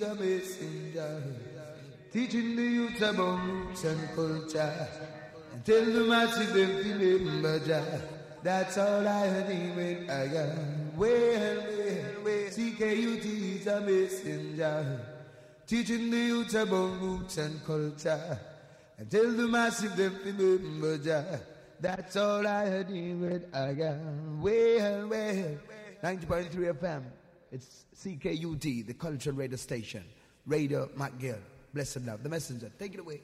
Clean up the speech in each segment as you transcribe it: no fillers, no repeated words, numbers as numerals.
a messenger, teaching the youth about roots and culture, and tell the masses them to remember Jah. That's all I heard when I got. Well, CKUT is a messenger, teaching the youth about roots and culture, and tell the masses them to remember Jah. That's all I heard when I got. Well, 90.3 FM. It's CKUT, the cultural radio station. Radio McGill. Blessed love. The messenger. Take it away.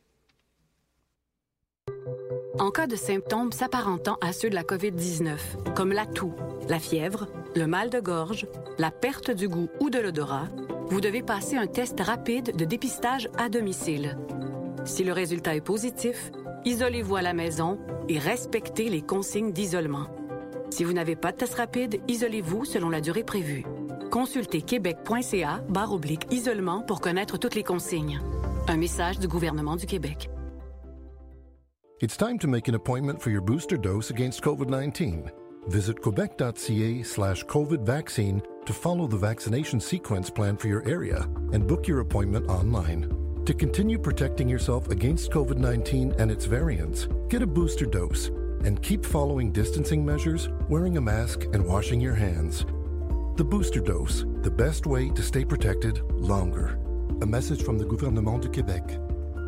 En cas de symptômes s'apparentant à ceux de la COVID-19, comme la toux, la fièvre, le mal de gorge, la perte du goût ou de l'odorat, vous devez passer un test rapide de dépistage à domicile. Si le résultat est positif, isolez-vous à la maison et respectez les consignes d'isolement. Si vous n'avez pas de test rapide, isolez-vous selon la durée prévue. Consultez québec.ca/isolement pour connaître toutes les consignes. Un message du gouvernement du Québec. It's time to make an appointment for your booster dose against COVID-19. Visit quebec.ca/COVID vaccine to follow the vaccination sequence plan for your area and book your appointment online. To continue protecting yourself against COVID-19 and its variants, get a booster dose and keep following distancing measures, wearing a mask, and washing your hands. The booster dose, the best way to stay protected longer. A message from the Gouvernement du Québec.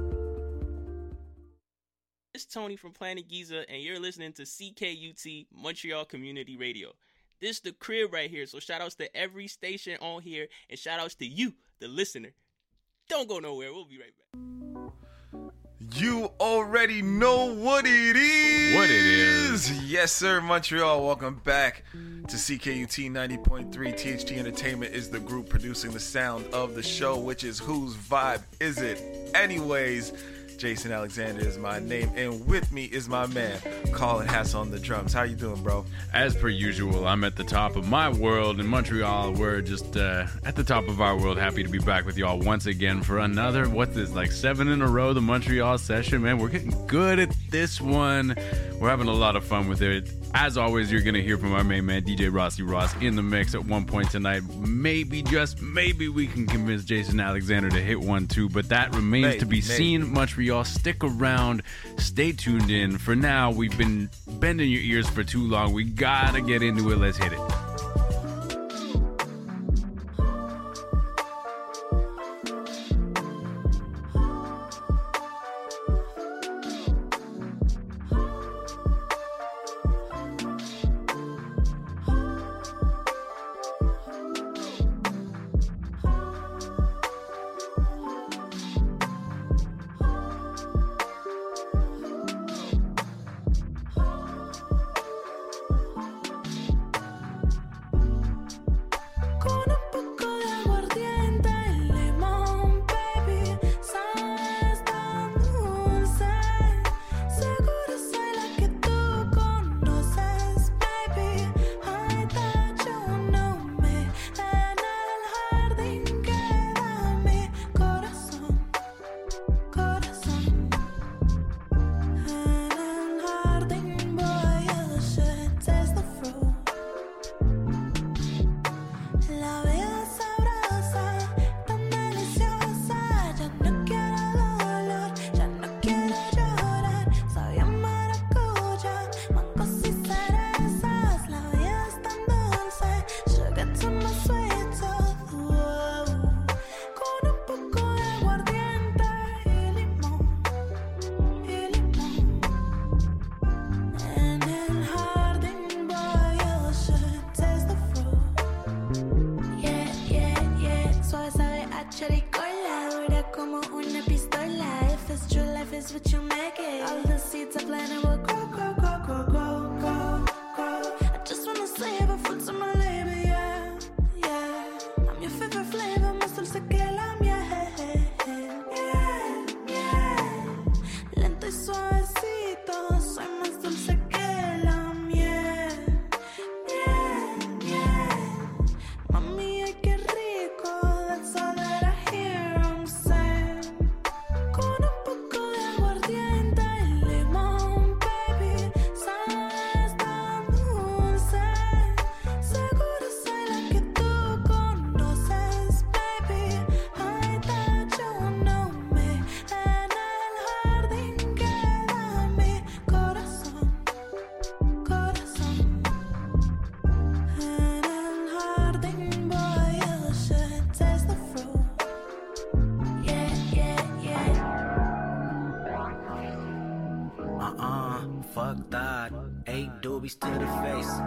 It's Tony from Planet Giza, and you're listening to CKUT Montreal Community Radio. This is the crib right here, so shout outs to every station on here, and shout outs to you, the listener. Don't go nowhere. We'll be right back. You already know what it is. What it is. Yes, sir, Montreal. Welcome back to CKUT 90.3. THT Entertainment is the group producing the sound of the show, which is Whose Vibe Is It Anyways? Jason Alexander is my name, and with me is my man, Colin Hass on the drums. How you doing, bro? As per usual, I'm at the top of my world in Montreal. We're just at the top of our world. Happy to be back with y'all once again for another, what's this, like 7 in a row, the Montreal session, man. We're getting good at this one. We're having a lot of fun with it. As always, you're going to hear from our main man, DJ Rossi Ross, in the mix at one point tonight. Maybe, just maybe, we can convince Jason Alexander to hit one, too, but that remains to be seen. Montreal, stick around. Stay tuned in. For now, we've been bending your ears for too long. We got to get into it. Let's hit it.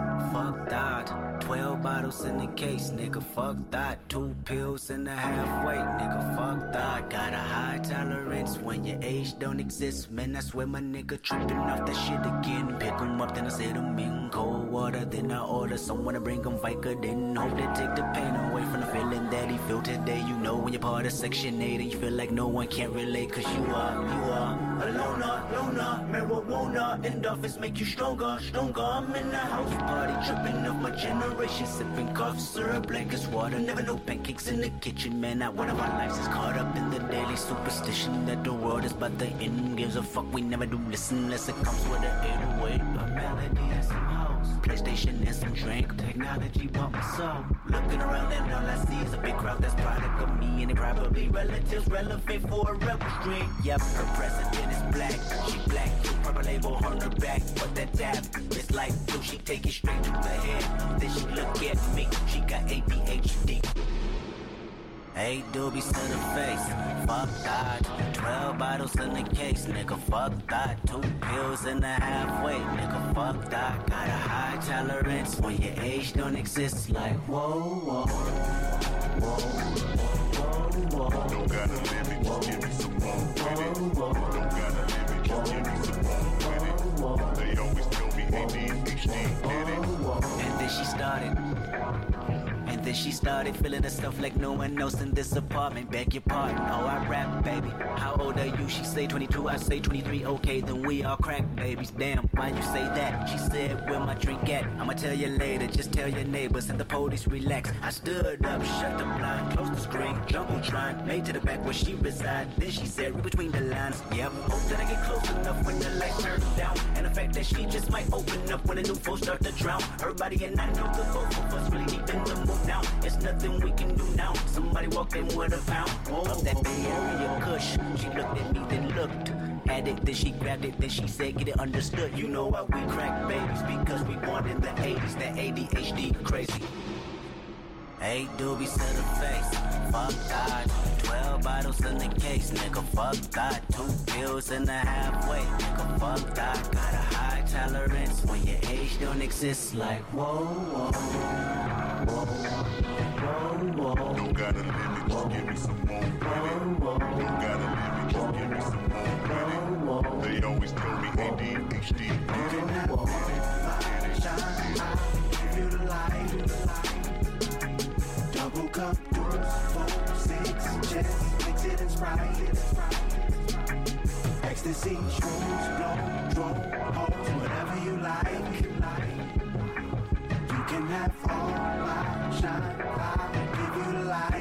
Fuck that. 12 bottles in the case, nigga, fuck that. 2 pills in the halfway, nigga, fuck that. Got a high tolerance when your age don't exist. Man, I swear my nigga tripping off that shit again. Pick 'em up, then I set 'em in cold water. Then I order someone to bring 'em Vicodin. Hope they take the pain away from the feeling that he feel today. You know when you're part of Section 8 and you feel like no one can't relate. Cause you are a loner, marijuana. Endorphins make you stronger. I'm in the house party, tripping off my generation. Sipping cough syrup like it's water. Never no pancakes in the kitchen, man. Not one of our lives is caught up in the daily superstition that the world is about the end. Gives a fuck, we never do listen unless it comes with an 808. A melody and some hoes, PlayStation and some drink. Technology bought my soul. Looking around and all I see is a big crowd that's product of me. And they probably relatives relevant for a rebel stream. Yep, her president is black. She black, purple label on her back. But that dab, it's like blue. She take it straight to the head. Then she look at me, she got ADHD. Hey, doobies to the face, fuck that. 12 bottles in the case, nigga, fuck that. 2 pills in the halfway, nigga, fuck that. Got a high tolerance when your age don't exist. Like, whoa. Don't gotta limit, just give me some more with it. Don't gotta limit, just give me some more with it. They always tell me ADHD did it. And then she started feeling herself like no one else in this apartment. Beg your pardon, oh I rap, baby. How old are you? She say 22, I say 23. Okay, then we all crack babies. Damn, why'd you say that? She said, where my drink at? I'ma tell you later, just tell your neighbors and the police relax. I stood up, shut the blind, closed the screen, Jumbotron, made to the back where she reside. Then she said, read between the lines. Yep, hope that I get close enough when the lights turn down. And the fact that she just might open up when the new folks start to drown. Her body and I know the both of us really deep in the mood now. It's nothing we can do now. Somebody walked in with a pound of that Bay Area Kush. She looked at me, then looked at it, then she grabbed it, then she said, get it understood. You know why we crack babies, because we born in the 80s. That ADHD crazy. Hey, doobies to the face, fuck that. 12 bottles in the case, nigga, fuck that. 2 pills in the halfway, nigga, fuck that. Got a high tolerance when your age don't exist. Like, whoa. Don't gotta limit, just give me some more with it. Don't gotta limit, just give me some more with it. They always tell me ADHD did it. Feel the light. Double cup, 2, 4, 6, just mix it and Sprite. Ecstasy, shrooms, blow, drone, hoes, whatever you like. You can have all my shine, I'll give you the light.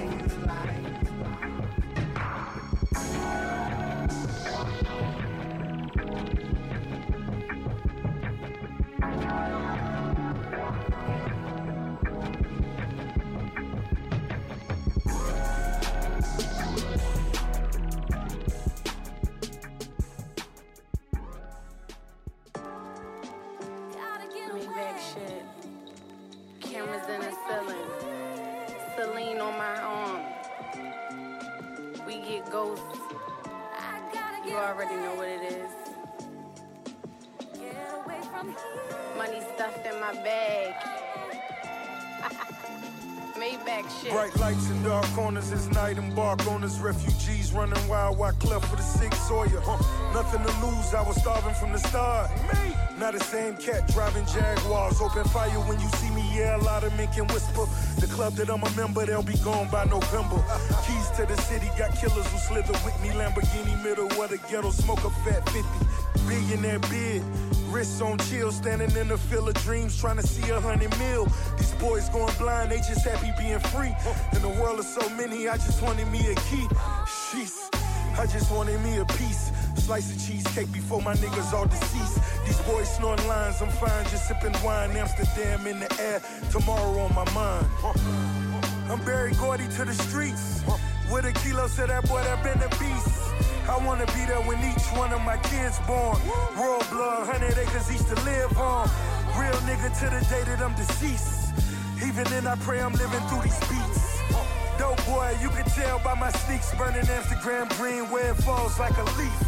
You already know what it is. Money stuffed in my bag. Maybach shit. Bright lights in dark corners, it's night. Embark on us, refugees running wild, white cleft for the sick Sawyer. Nothing to lose, I was starving from the start. Not the same cat driving Jaguars. Open fire when you see me, yeah, a lot of men can whisper. The club that I'm a member, they'll be gone by November. Keys to the city, got killers who slither with me. Lamborghini middle where the ghetto smoke a fat 50. Billionaire bid, wrists on chill, standing in the field of dreams, trying to see 100 mil. These boys going blind, they just happy being free. In the world of so many, I just wanted me a key. Sheesh, I just wanted me a piece. Slice of cheesecake before my niggas all deceased. These boys snoring lines, I'm fine, just sipping wine. Amsterdam in the air, tomorrow on my mind. I'm Barry Gordy to the streets. With a kilo, said that boy that been a beast. I wanna be there when each one of my kids born. Royal blood, 100 acres each to live on. Real nigga to the day that I'm deceased. Even then I pray I'm living through these beats. Dope boy, you can tell by my sneaks burning Amsterdam green where it falls like a leaf.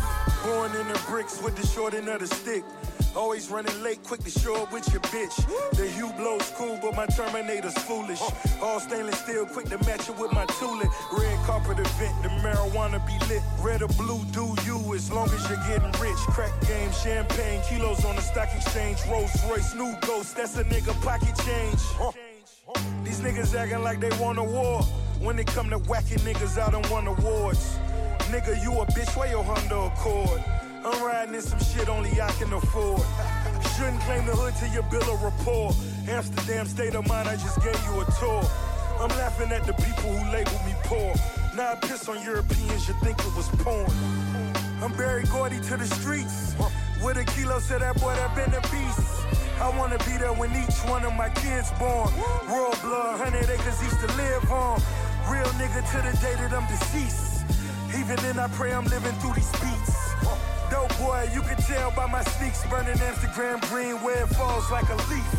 Born in the bricks with the short end of the stick. Always running late, quick to show up with your bitch. The hue blows cool, but my Terminator's foolish. All stainless steel, quick to match it with my tulip. Red carpet event, the marijuana be lit. Red or blue, do you, as long as you're getting rich. Crack game, champagne, kilos on the stock exchange. Rolls Royce, new ghost, that's a nigga pocket change. These niggas acting like they want a war. When they come to whacking niggas, I don't want awards. Nigga, you a bitch, where your Honda Accord? I'm riding in some shit only I can afford. Shouldn't claim the hood till your bill of rapport. Amsterdam state of mind, I just gave you a tour. I'm laughing at the people who label me poor. Now I piss on Europeans, you think it was porn. I'm Barry Gordy to the streets. With a kilo, said that boy that been a beast. I wanna be there when each one of my kids born. Royal blood, 100 acres each to live on. Real nigga to the day that I'm deceased. Even then I pray I'm living through these beats. Dope boy, you can tell by my sneaks. Burning Amsterdam green where it falls like a leaf.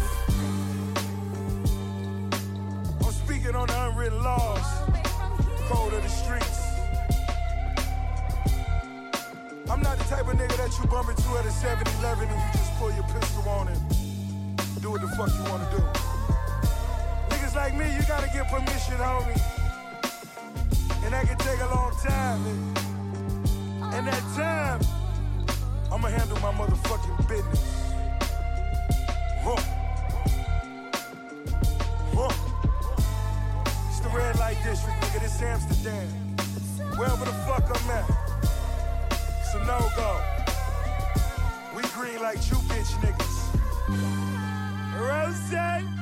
I'm speaking on the unwritten laws. Code of the streets. I'm not the type of nigga that you bump into at a 7-Eleven and you just pull your pistol on and do what the fuck you wanna do. Niggas like me, you gotta get permission, homie. And that can take a long time. And that time, I'ma handle my motherfucking business. Huh. Huh. It's the red light district, nigga. This Amsterdam. Wherever the fuck I'm at, it's a no-go. We green like you bitch niggas. Rose.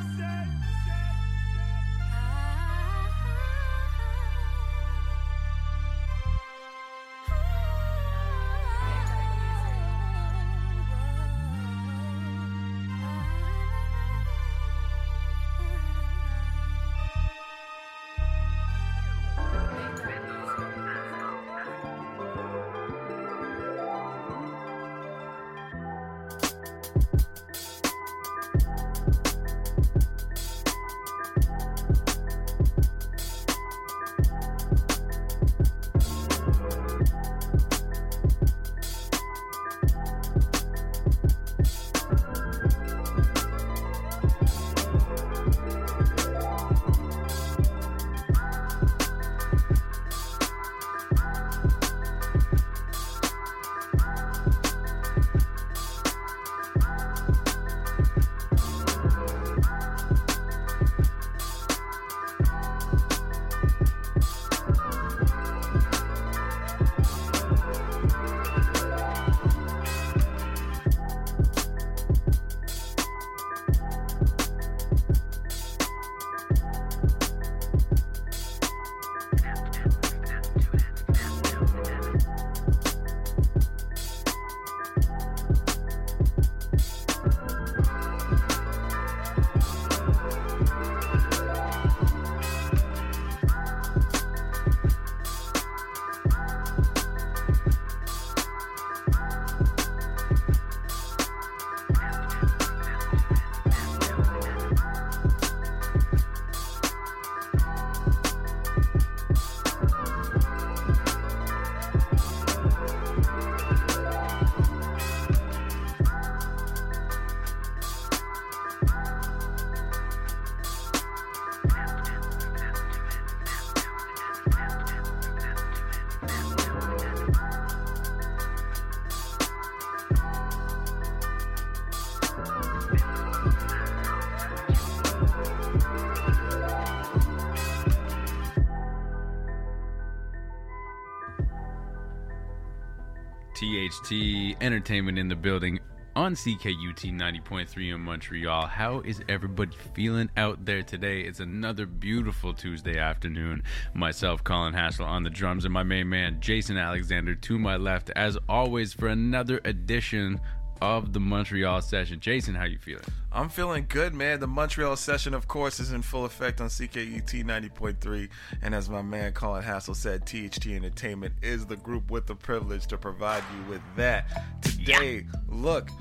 THT Entertainment in the building on CKUT 90.3 in Montreal. How is everybody feeling out there today? It's another beautiful Tuesday afternoon. Myself, Colin Hassel, on the drums, and my main man, Jason Alexander, to my left, as always, for another edition of the Montreal Session. Jason, how you feeling? I'm feeling good, man. The Montreal Session, of course, is in full effect on CKUT 90.3. And as my man Colin Hassel said, THT Entertainment is the group with the privilege to provide you with that. Today, look,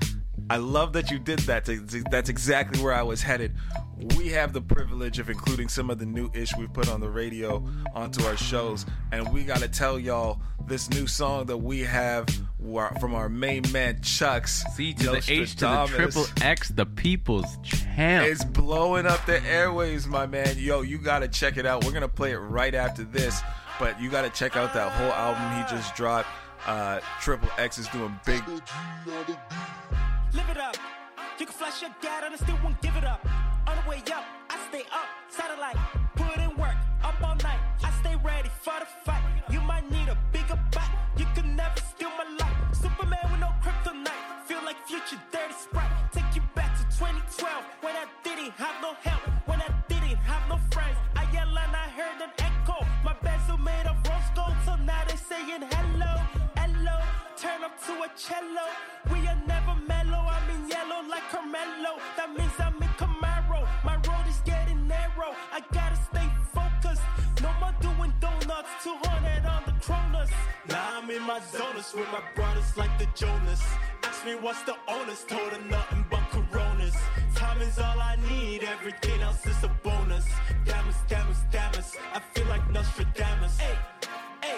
I love that you did that. That's exactly where I was headed. We have the privilege of including some of the new ish we've put on the radio onto our shows, and we got to tell y'all this new song that we have from our main man Chucks. C to the H to the triple X, the people's champ. It's blowing up the airwaves, my man. Yo, you got to check it out. We're going to play it right after this, but you got to check out that whole album he just dropped. Triple X is doing big. Live it up. You can flash your dad and I still won't give it up. On the way up, I stay up. Satellite, put in work. Up all night, I stay ready for the fight. You might need a bigger bite. You can never steal my life. Superman with no kryptonite. Feel like Future Dirty Sprite. Take you back to 2012 when I didn't have no help. When I didn't have no friends. I yell and I heard an echo. My bezel made of rose gold, so now they saying hello, hello. Turn up to a cello. We are never mellow. I'm in yellow like Carmelo. That means I'm in Camaro. My road is getting narrow. I gotta stay focused. No more doing donuts. 200 on the Cronus. Now I'm in my zonus with my brothers like the Jonas. Ask me what's the onus. Told her nothing but Coronas. Time is all I need. Everything else is a bonus. Damas, damas, damas. I feel like Nostradamus. Hey, hey.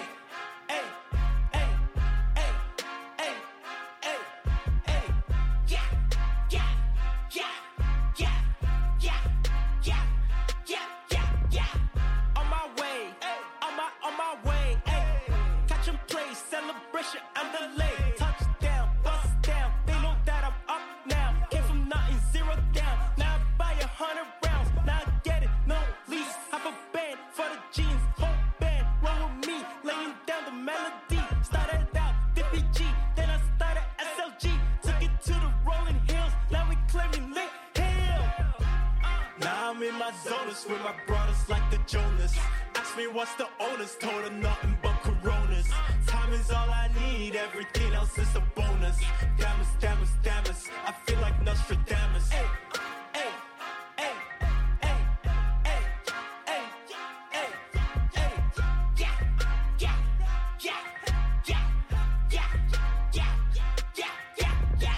Celebration underlay, touchdown, bust down. They know that I'm up now. Came from nothing, zero down. Now I buy 100 rounds. Now I get it, no lease. Have a band for the jeans, whole band. Roll with me, laying down the melody. Started out DPG, then I started SLG. Took it to the rolling hills. Now we claiming Lit Hill. Now I'm in my zonus with my brothers like the Jonas. Ask me what's the onus, told her nothing but Coronas. Time is all I need, everything else is a bonus. Damas, damas, damas, I feel like Nostradamus. Hey, hey, hey, hey, hey, hey, hey, hey, yeah, yeah, yeah, yeah, yeah, yeah, yeah, yeah, yeah.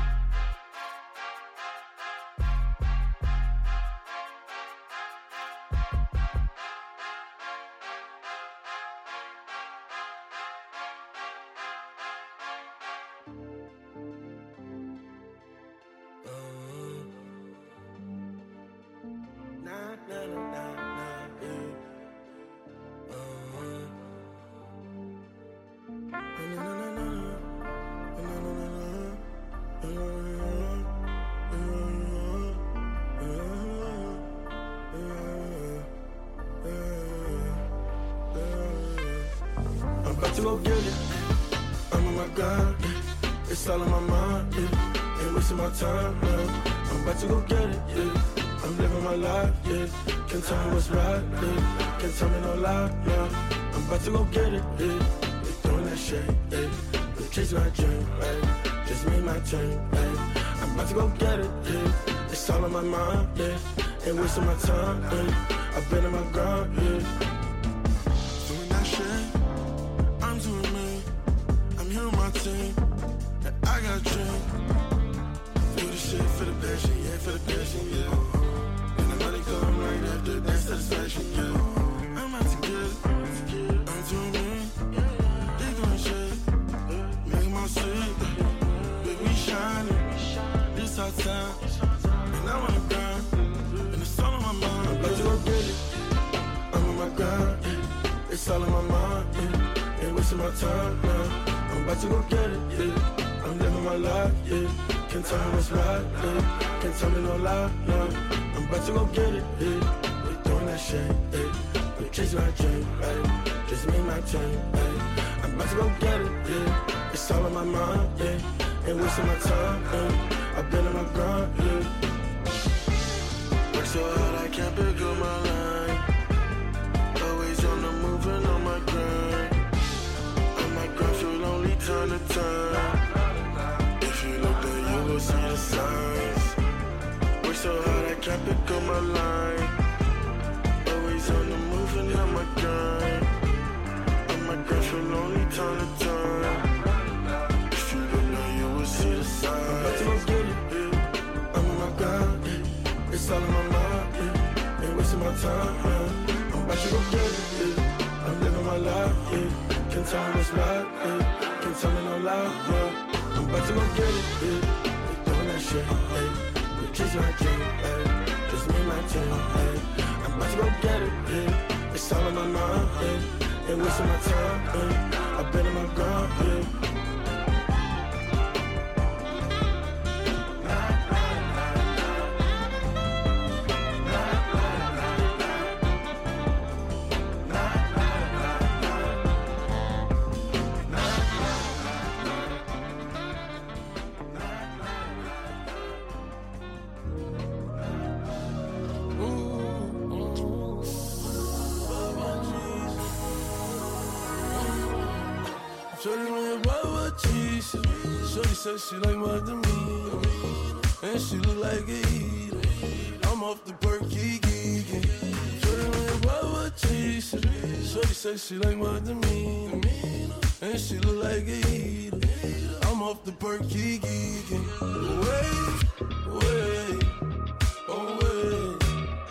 I'm about to go get it. I'm on my grind. It's all in my mind. Yeah. Ain't wasting my time now. I'm about to go get it. Yeah. I'm living my life. Yeah. Can't tell me what's right. Yeah. Can't tell me no lie. No. I'm about to go get it. Yeah. We're doing that shit. Yeah. I'm chasing my dream. Right. Just me and my team. Yeah. I'm about to go get it. Yeah. It's all in my mind. Yeah. Ain't wasting my time. Yeah. I've been in my grind. Yeah. Doing that shit. I'm doing me. I'm here with my team. And I got a dream. Do the shit for the passion, yeah, for the passion, yeah. And the money come right after that satisfaction, yeah. I'm out to get it. I'm doing me. They doing shit. Making my shit. Big we shining. This our time. And I wanna grind. And it's all on my mind. I'm about to go get it. I'm on my grind. It's all in my mind. Yeah. Ain't wasting my time now. I'm about to go get it. Yeah. I'm living my life. Yeah. Can't tell me what's right. Yeah. Can't tell me no lie. No. I'm about to go get it. Yeah. We're doing that shit. Yeah. We're chasing my dream. Right. Just me and my team. Yeah. I'm about to go get it. Yeah. It's all in my mind. Yeah. Ain't wasting my time. Yeah. I've been in my grind. Yeah. Work so hard I can't pick up my line. Always on the move and on my grind. On my grind, feel lonely time to time. If you look there, you will see the signs. Work so hard, I can't pick up my line. Always on the move and on my grind. On my grind, feel lonely time to time. If you look there, you will see the signs. I'm about to go get it. It's all in my mind, yeah. Ain't wasting my time, yeah. I'm about to go get it, yeah. I'm living my life, yeah. Can't tell me what's right, yeah. Can't tell me no lie, yeah. I'm about to go get it, yeah. They doing that shit, hey. The kids not kidding, hey. Just me and my team, hey. I'm about to go get it, yeah. It's all in my mind, yeah. Ain't wasting my time, yeah. I've been in my grind, yeah. Shorty said she like my demeanor, and she look like a eater. I'm off the perky geeking. Shorty went wild with cheese. Shorty said she like my demeanor, and she look like a eater. I'm off the perky geeking. Wait, wait, oh wait,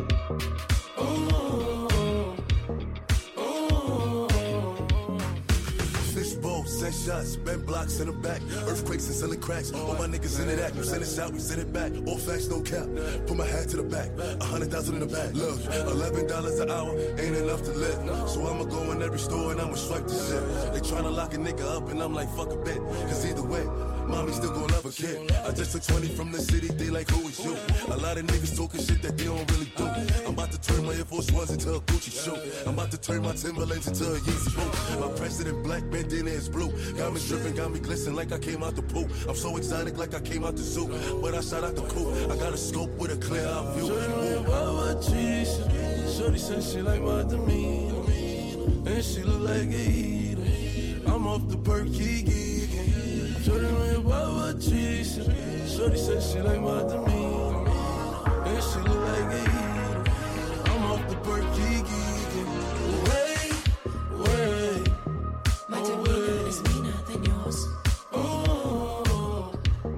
oh, oh, oh. Fishbowl, set shots, bent blocks in the back. Earthquakes and selling cracks. All my niggas in it act. You send it out, we send it back. All facts, no cap. Put my hat to the back. 100,000 in the back. Look, $11 an hour ain't enough to live. So I'ma go in every store and I'ma swipe the shit. They tryna lock a nigga up and I'm like, fuck a bit. Cause either way, mommy still gon' love a kid. I just took 20 from the city, they like, who is you? A lot of niggas talking shit that they don't really do. I'm about to turn my Air Force Ones into a Gucci shoe. I'm about to turn my Timberlands into a Yeezy boot. My president black, bandana is blue. Got me dripping, got me glistening like I came out the pool. I'm so exotic like I came out the zoo. But I shot out the coop. I got a scope with a clear out view. Shorty said she like my demeanor, and she look like a eater. I'm off the perky geeking. Shorty went wild with cheese. Shorty said she like my demeanor, and she look like a eater. I'm off the perky geeking. Wait, wait, my demeanor is meaner than yours. Oh,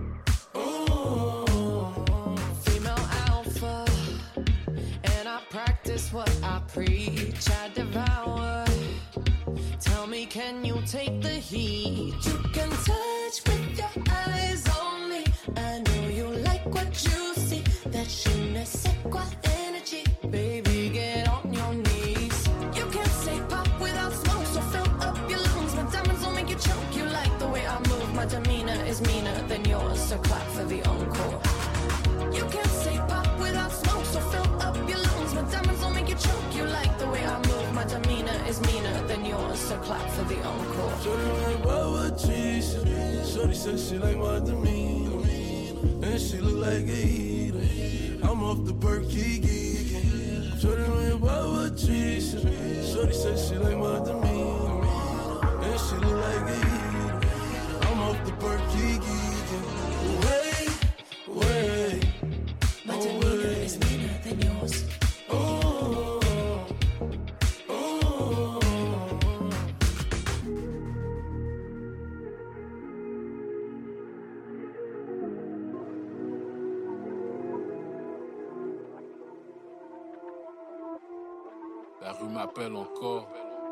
oh. Female alpha, and I practice what I preach. I devour. Tell me, can you take the heat? You can touch with your eyes only. I know you like what you see. That je ne sais quoi energy. Baby, get on your knees. You can't say pop without smoke, so fill up your lungs. My diamonds will make you choke. You like the way I move. My demeanor is meaner than yours, so clap for the encore. You can't say pop without smoke, so fill up your lungs. My diamonds will make you choke. You like the way I move. My demeanor is meaner than yours, so clap for the encore. Shorty went wild with cheese. Shorty said she like my demeanor, and she look like a eater. I'm off the perky geeking. Shorty went wild with cheese. Shorty said she like my demeanor, and she look like a eater. I'm off the perky geeking. Wait, wait, my demeanor is meaner than yours. oh, oh. La rue m'appelle encore.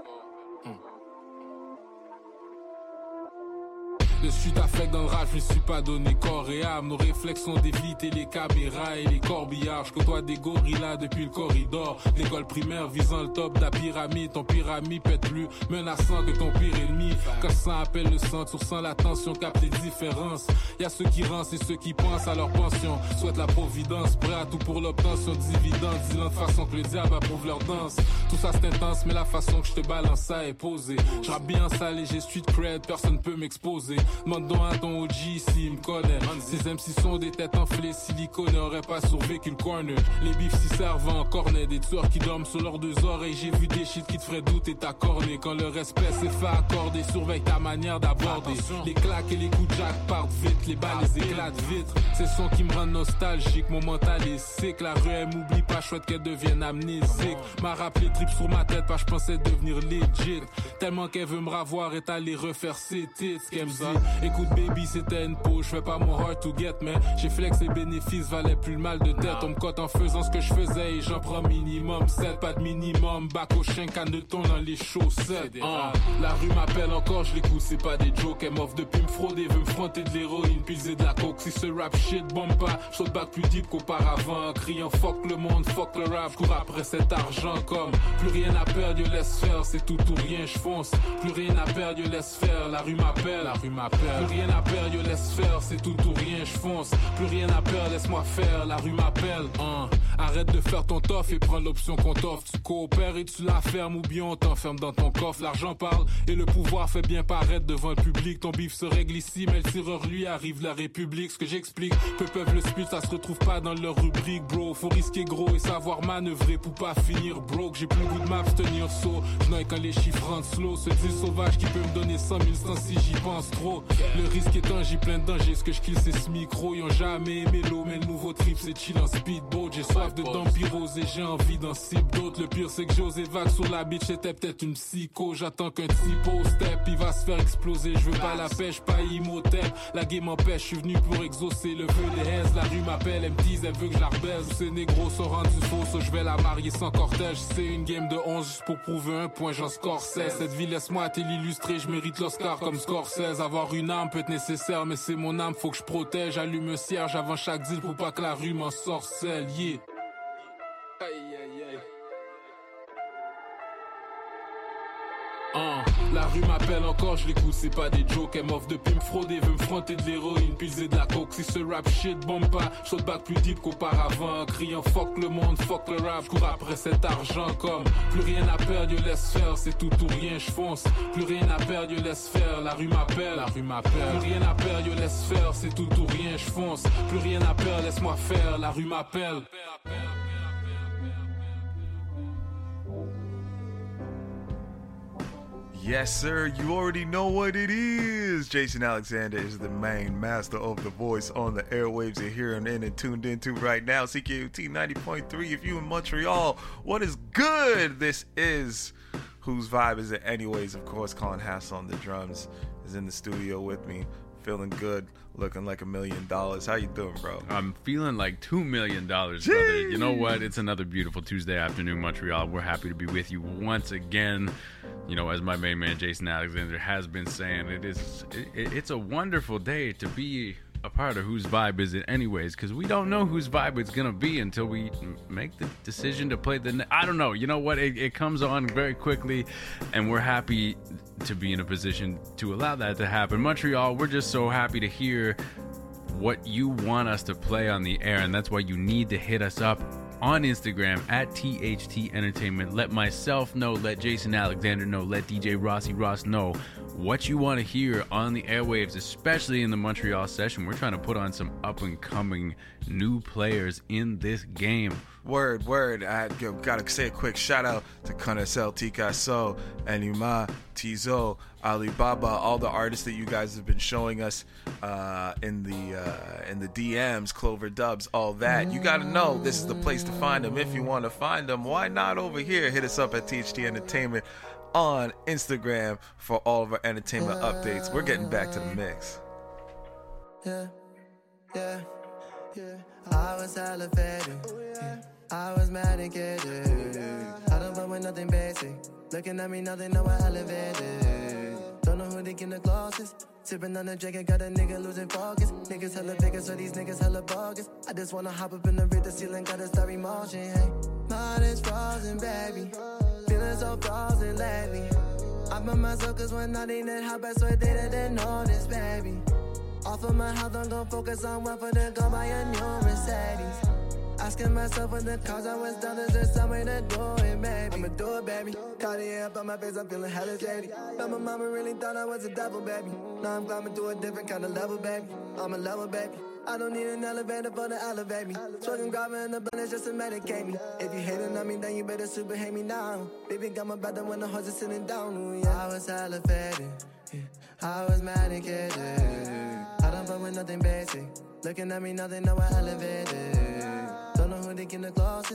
De suite affect dans le rage, je me suis pas donné corps et âme. Nos réflexes sont d'éviter les caméras et les corbillards. Je côtoie des gorillas depuis le corridor. L'école primaire visant le top de la pyramide. Ton pyramide pète plus menaçant que ton pire ennemi. Quand ça appelle le sang, tu ressens la tension, capte les différences. Y'a ceux qui rancent et ceux qui pensent à leur pension. Souhaitent la providence, prêt à tout pour l'obtention de dividendes. Dis-le de façon que le diable approuve leur danse. Tout ça c'est intense, mais la façon que je te balance ça est posée. Je rappe bien salé, j'ai street cred, personne peut m'exposer. Demande donc à ton OG s'il me connaît. Ces MC sont des têtes enflées, silicone n'aurait pas survécu le corner. Les bifs s'y servent en cornet, des tueurs qui dorment sur leurs deux oreilles. J'ai vu des shit qui te feraient douter ta cornée. Quand le respect s'est fait accorder, surveille ta manière d'aborder. Les claques et les coups de jack partent vite, les balles les éclatent vite. Ces sons qui me rendent nostalgique, mon mental est sick. La rue elle m'oublie pas, chouette qu'elle devienne amnésique. M'a rappelé trip sur ma tête, pas je pensais devenir legit. Tellement qu'elle veut me ravoir et t'aller refaire ses tits, qu'elle me dit. Écoute baby, c'était une pause, je fais pas mon hard to get, mais j'ai flex les bénéfices, valait plus le mal de tête. On me cote en faisant ce que je faisais et j'en prends minimum 7, pas de minimum, bac au chien, canne de thon dans les chaussettes. La rue m'appelle encore, je l'écoute, c'est pas des jokes. Elle m'offre depuis me frauder, veut me fronter de l'héroïne, pilser de la coke. Si ce rap shit bombe pas, je saute back plus deep qu'auparavant, criant fuck le monde, fuck le rap, je cours après cet argent comme plus rien à perdre, je laisse faire, c'est tout ou rien, je fonce. Plus rien à perdre, je laisse faire, la rue m'appelle, la rue m'appelle. Plus rien à perdre, je laisse faire, c'est tout ou rien, je fonce. Plus rien à perdre, laisse-moi faire, la rue m'appelle. Arrête de faire ton toff et prends l'option qu'on t'offre. Tu coopères et tu la fermes ou bien on t'enferme dans ton coffre. L'argent parle et le pouvoir fait bien paraître devant le public. Ton bif se règle ici, mais le tireur lui arrive la République. Ce que j'explique, peu peuvent le speech, ça se retrouve pas dans leur rubrique, bro. Faut risquer gros et savoir manœuvrer pour pas finir broke. J'ai plus le goût de m'abstenir saut. Je n'ai quand les chiffres rentrent slow. Ce deal sauvage qui peut me donner 100 000 100 si j'y pense trop. Le risque étant, j'y plein de danger. Ce que je kill, c'est ce micro. Ils ont jamais aimé l'eau, mais le nouveau trip, c'est chill en speedboat. J'ai soif de dampirose et j'ai envie d'en cible d'autres. Le pire, c'est que j'ose vague sur la bitch. C'était peut-être une psycho. J'attends qu'un typo step, il va se faire exploser. Je veux pas la pêche, pas Imhotep. La game m'empêche, je suis venu pour exaucer le vœu des haises. La rue m'appelle, elle me dit, elle veut que je la rebaise. Ces négros sont rendus faux, je vais la marier sans cortège. C'est une game de 11 juste pour prouver un point, j'en score 16. Cette vie, laisse-moi te l'illustrer, je mérite l'Oscar comme Scorsese. Avoir une âme peut être nécessaire, mais c'est mon âme, faut que je protège. Allume un cierge avant chaque deal pour pas que la rue m'en sorcelle, yeah. Aïe, aïe, aïe. La rue m'appelle encore, je l'écoute, c'est pas des jokes. Elle m'offre depuis me frauder, veut me fronter de l'héroïne, pilser de la coke. Si ce rap shit bombe pas, je saute back plus deep qu'auparavant, criant fuck le monde, fuck le rap. Je cours après cet argent comme plus rien à perdre, je laisse faire, c'est tout ou rien, je fonce. Plus rien à perdre, je laisse faire, la rue m'appelle, la rue m'appelle. Plus rien à perdre, je laisse faire, c'est tout ou rien, je fonce. Plus rien à perdre, laisse-moi faire, la rue m'appelle. Yes, sir. You already know what it is. Jason Alexander is the main master of the voice on the airwaves. You're hearing in and tuned into right now. CKUT 90.3. If you in Montreal, what is good? This is Whose Vibe Is It Anyways? Of course, Colin Hass on the drums is in the studio with me. Feeling good, looking like $1 million. How you doing, bro? I'm feeling like $2 million, brother. You know what? It's another beautiful Tuesday afternoon, Montreal. We're happy to be with you once again. You know, as my main man Jason Alexander has been saying, it's a wonderful day to be a part of Whose Vibe Is It Anyways, because we don't know whose vibe it's gonna be until we make the decision to play I don't know. You know what? It comes on very quickly, and we're happy to be in a position to allow that to happen. Montreal, we're just so happy to hear what you want us to play on the air, and that's why you need to hit us up on Instagram at THT Entertainment. Let myself know, let Jason Alexander know, let DJ Rossi Ross know what you want to hear on the airwaves, especially in the Montreal session. We're trying to put on some up-and-coming new players in this game. Word. I gotta say a quick shout out to Conacel, Tikaso, Enuma, Tizo, Alibaba, all the artists that you guys have been showing us in the DMs, Clover Dubs, all that. You gotta know this is the place to find them. If you want to find them, why not over here? Hit us up at THT Entertainment on Instagram for all of our entertainment updates. We're getting back to the mix. Yeah. I was elevated. I was medicated. I don't fuck with nothing basic. Looking at me, nothing, no, I elevated. Don't know who they get the closest. Sipping on the jacket, got a nigga losing focus. Niggas hella bigger, so these niggas hella bogus. I just wanna hop up in the read the ceiling, gotta start emotion, hey. Mine is frozen, baby. Feeling so frozen lately. I put myself cause when I need it, how bad so they didn't notice, baby. Off of my health, I'm gon' focus on one for the go buy a new Mercedes. Asking myself what the cause I was done, is there some way to do it, baby? I'ma do it, baby. Cartier up on my face, I'm feeling hella shady. But my mama really thought I was a devil, baby. Now I'm climbing to a different kind of level, baby. I'm a level, baby. I don't need an elevator for the elevate me. Smoking grabber in the blunt just to medicate me. If you hating on me, then you better super hate me now. Baby got my brother when the horse is sitting down. Ooh, yeah. I was elevated, yeah. I was medicated. I don't fuck with nothing basic. Looking at me, nothing, no, I elevated. Don't know who they get the closest.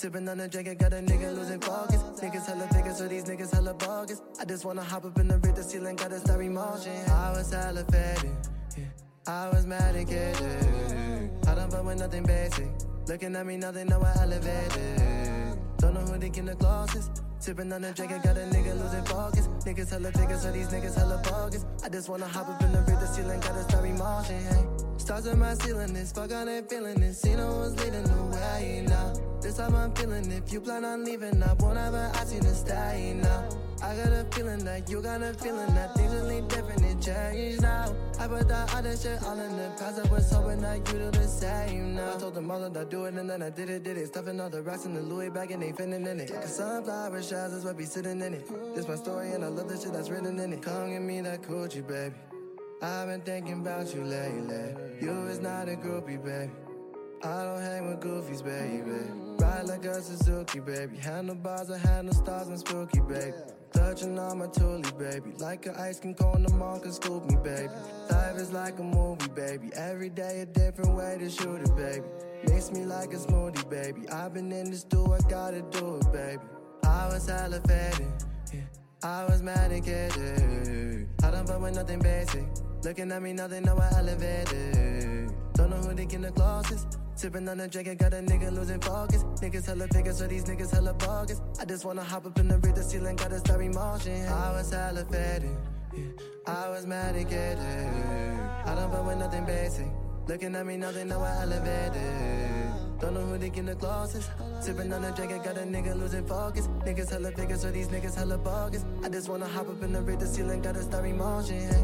Sipping on the drink, I got a nigga losing focus. Niggas hella figures, so these niggas hella bogus. I just wanna hop up in the read the ceiling, gotta start emotion. I was hella faded, yeah. I was medicated. I don't fuck with nothing basic. Looking at me, nothing, no, I elevated. Don't know who they in the closest. Sipping on the drink, I got a nigga losing focus. Niggas hella figures, so these niggas hella bogus. I just wanna hop up in the read the ceiling, gotta start emotion, hey. Stars in my ceiling, this fuck on that feeling this. See no one's leading the way now. This time I'm feeling, if you plan on leaving, I won't ever ask you to stay now. I got a feeling that you got a feeling that things will be different and change now. I put that other shit all in the past, I was hoping that you do the same now. I told them all that I do it and then I did it. Stuffing all the rocks in the Louis bag and they fitting in it. Cause sunflower shells is what be sitting in it. This my story and I love the shit that's written in it. Come give me that coochie, baby. I've been thinking about you lately. You is not a groupie, baby. I don't hang with goofies, baby. Ride like a Suzuki, baby. Handlebars, I handle stars and spooky, baby. Touching on my toolie, baby. Like an ice cream cone, the mom can scoop me, baby. Life is like a movie, baby. Every day a different way to shoot it, baby. Mix me like a smoothie, baby. I've been in the stew, I gotta do it, baby. I was hella faded, yeah. I was medicated. I don't fuck with nothing basic. Looking at me, nothing, no, I elevated. Don't know who they in the closest. Sipping on the drink, I got a nigga losing focus. Niggas hella figures, so these niggas hella bogus. I just wanna hop up in the read the ceiling, gotta start emotion. I was hella faded, yeah. I was medicated. I don't fuck with nothing basic. Looking at me, nothing, no, I elevated. Don't know who they in the closest. Sipping on the drink, I got a nigga losing focus. Niggas hella figures, so these niggas hella bogus. I just wanna hop up in the read the ceiling, gotta start emotion, hey.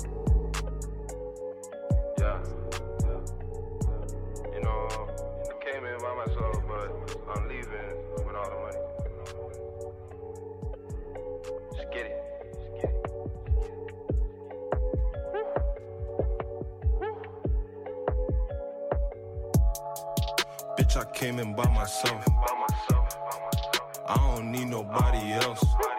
Yeah. You know, I came in by myself, but I'm leaving with all the money. Just get it. Bitch, I came in by myself. I don't need nobody else.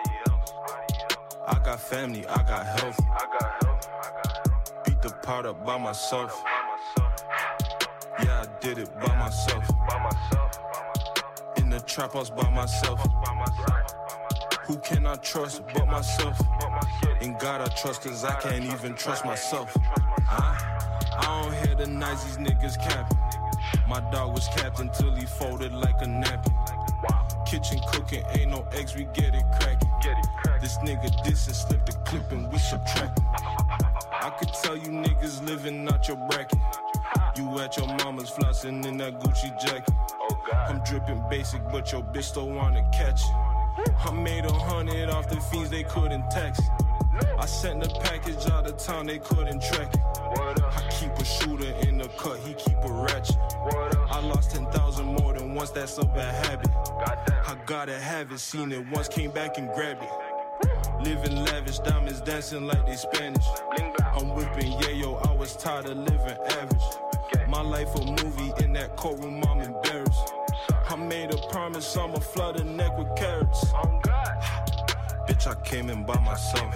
I got family, I got health. Beat the pot up by myself. Yeah, I did it by myself. In the trap house by myself. Who can I trust but myself? In God I trust, cause I can't even trust myself. I don't hear the nice these niggas capping. My dog was captain till he folded like a napkin. Kitchen cooking, ain't no eggs, we get it cracking. This nigga diss and slip the clip and we subtract. I could tell you niggas living out your bracket. You at your mama's flossing in that Gucci jacket. I'm dripping basic, but your bitch still wanna catch it. I made 100 off the fiends, they couldn't tax it. I sent the package out of town, they couldn't track it. I keep a shooter in the cut, he keep a ratchet. I lost 10,000 more than once, that's a bad habit. I gotta have it, seen it once, came back and grabbed it. Living lavish, diamonds dancing like they Spanish. I'm whipping yayo, I was tired of living average. My life a movie, in that courtroom I'm embarrassed. I made a promise, I'ma flood the neck with carrots. Bitch, I came in by myself.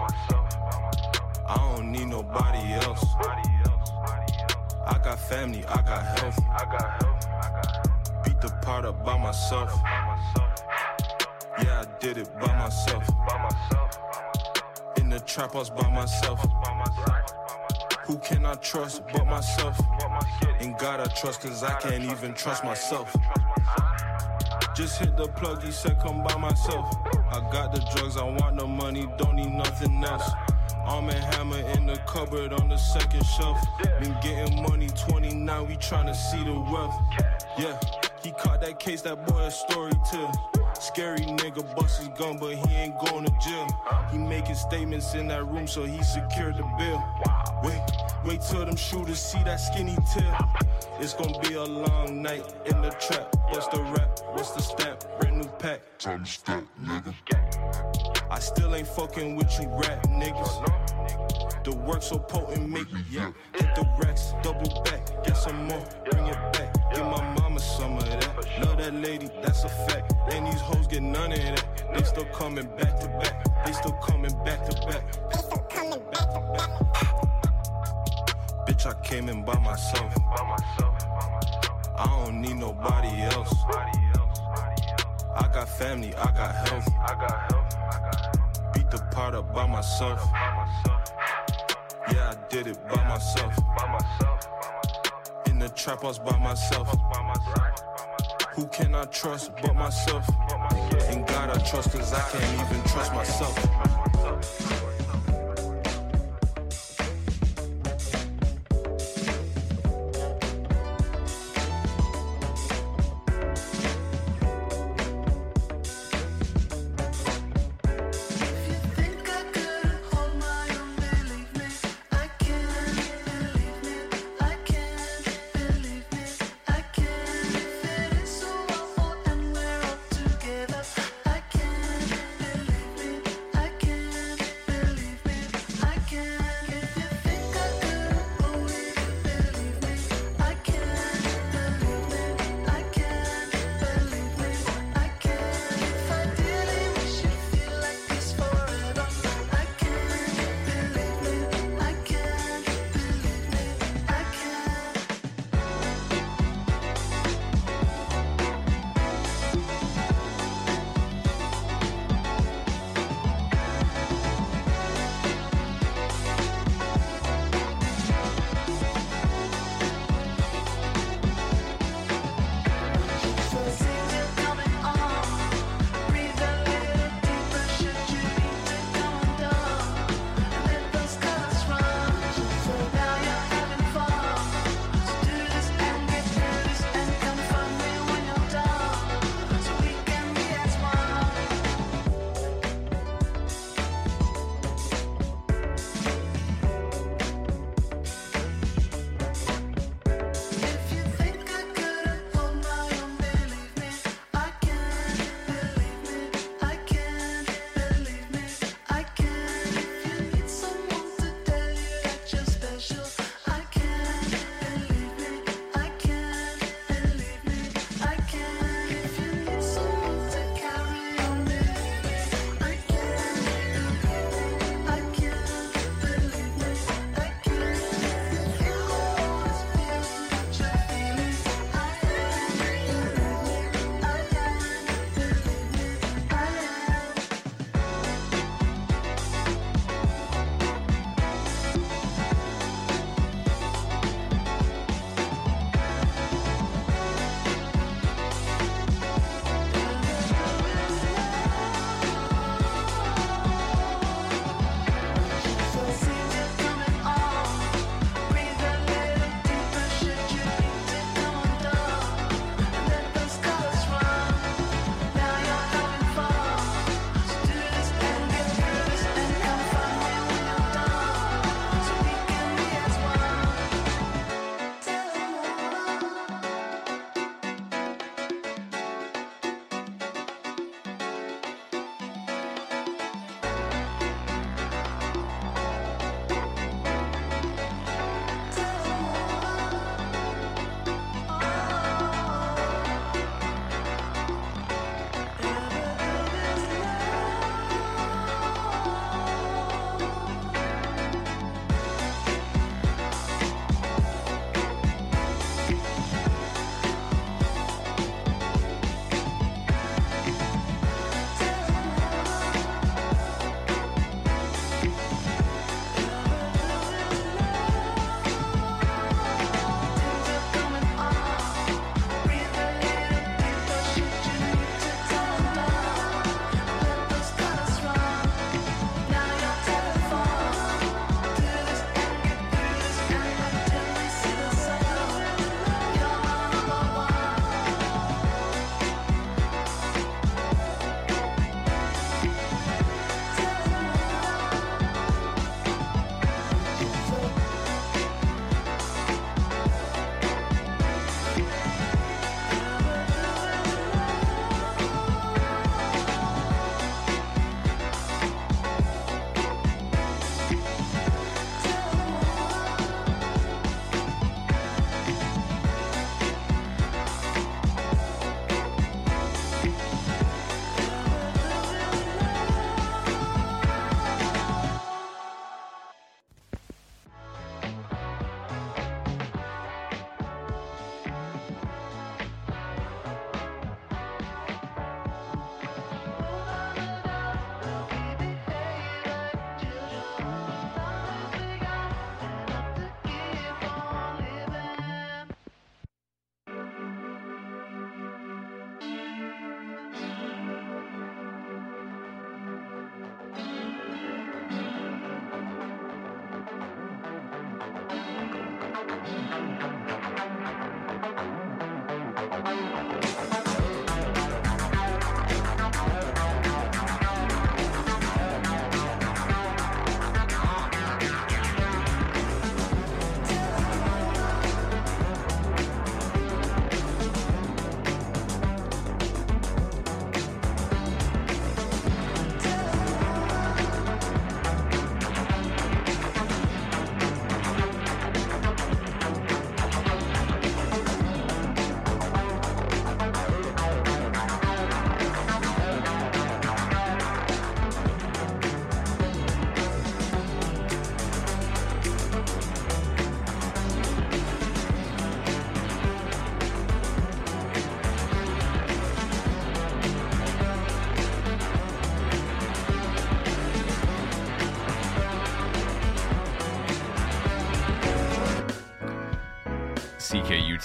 I don't need nobody else. I got family, I got health. Beat the pot up by myself. Yeah, I did it by myself. In the trap house by myself. Who can I trust but myself? In God I trust, cause I can't even trust myself. Just hit the plug, he said come by myself. I got the drugs, I want the money, don't need nothing else. Arm and hammer in the cupboard on the second shelf. Been getting money 29, we tryna see the wealth. Yeah, he caught that case, that boy a story too. Scary nigga bust his gun, but he ain't going to jail. He making statements in that room, so he secured the bill. Wait till them shooters see that skinny tail. It's gonna be a long night in the trap. What's the rap? What's the stamp? Brand new pack. Time to step, nigga. I still ain't fucking with you rap niggas. The work so potent, make me hit the racks, double back, get some more, bring it back. Give my mama some of that. Love that lady, that's a fact. And these hoes get none of that. They still coming back to back. They still coming back to back. They still coming back to back. Bitch, I came in by myself. I don't need nobody else. family, I got health. Beat the pot up by myself. Yeah, I did it by myself. In the trap house by myself. Who can I trust but myself? In God I trust, cause I can't even trust myself.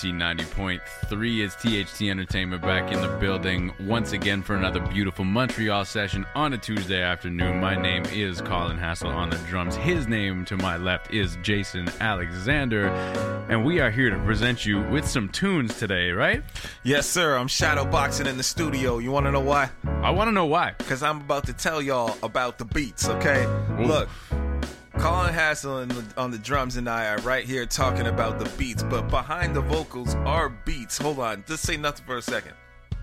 CKUT 90.3 is THT Entertainment back in the building once again for another beautiful Montreal session on a Tuesday afternoon. My name is Colin Hassel on the drums. His name to my left is Jason Alexander, and we are here to present you with some tunes today, right? Yes, sir. I'm shadowboxing in the studio. You want to know why? I want to know why. Because I'm about to tell y'all about the beats, okay? Ooh. Look. Colin Hassel on the drums and I are right here talking about the beats, but behind the vocals are beats. Hold on, just say nothing for a second.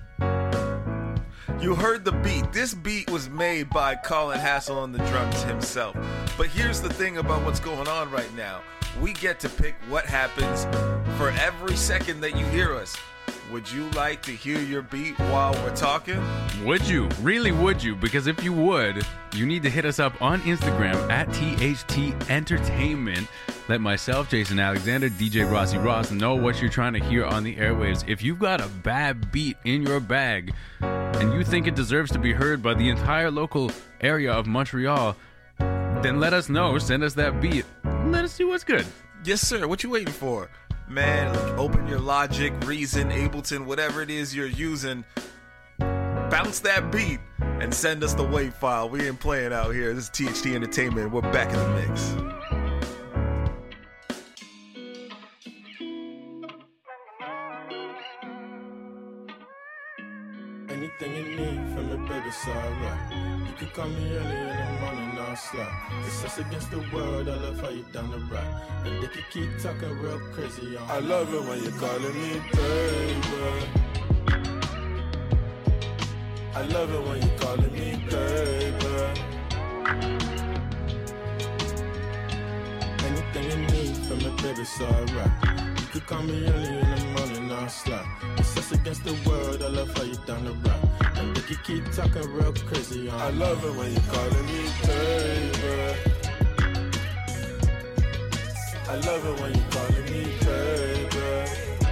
You heard the beat. This beat was made by Colin Hassel on the drums himself. But here's the thing about what's going on right now. We get to pick what happens for every second that you hear us. Would you like to hear your beat while we're talking? Would you? Really would you? Because if you would, you need to hit us up on Instagram at THT Entertainment. Let myself, Jason Alexander, DJ Rossi Ross know what you're trying to hear on the airwaves. If you've got a bad beat in your bag and you think it deserves to be heard by the entire local area of Montreal, then let us know. Send us that beat. Let us see what's good. Yes, sir. What you waiting for? Man, open your Logic, Reason, Ableton, whatever it is you're using. Bounce that beat and send us the WAV file. We ain't playing out here. This is THT Entertainment. We're back in the mix. Anything you need from me, baby, it's alright. You can call me early in the morning, I'll slap. It's us against the world, I love how you down the right. And they can keep talking real crazy on. I love it when you're calling me baby. I love it when you're calling me baby. Anything you need from me, baby, it's alright. You call me early in the morning, I'll slap. It's us against the world, I love how you down the right. And they can keep talking real crazy on. I love it when you're calling me baby. I love it when you're calling me baby.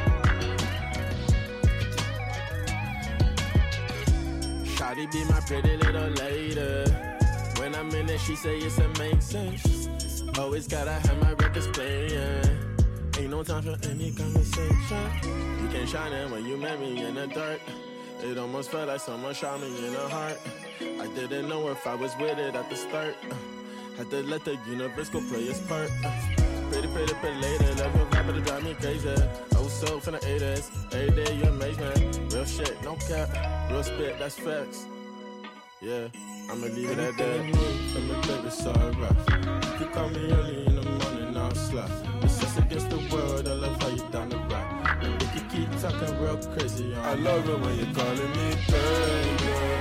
Shawty be my pretty little lady. When I'm in it, she say it's amazing. Always gotta have my records playing. Ain't no time for any conversation. You can't shine it when you met me in the dark. It almost felt like someone shot me in the heart. I didn't know if I was with it at the start. Had to let the universe go play its part. Pretty lady, love your vibe, but it drive me crazy. Oh, so finna 80s. Every day you amaze me. Real shit, no cap. Real spit, that's facts. Yeah, I'ma leave it at that. From the baby, it's alright. You call me early in the morning, I'll slap. It's us against the world, I love how you down the right. And they can keep talking real crazy on. I love it when you're calling me baby.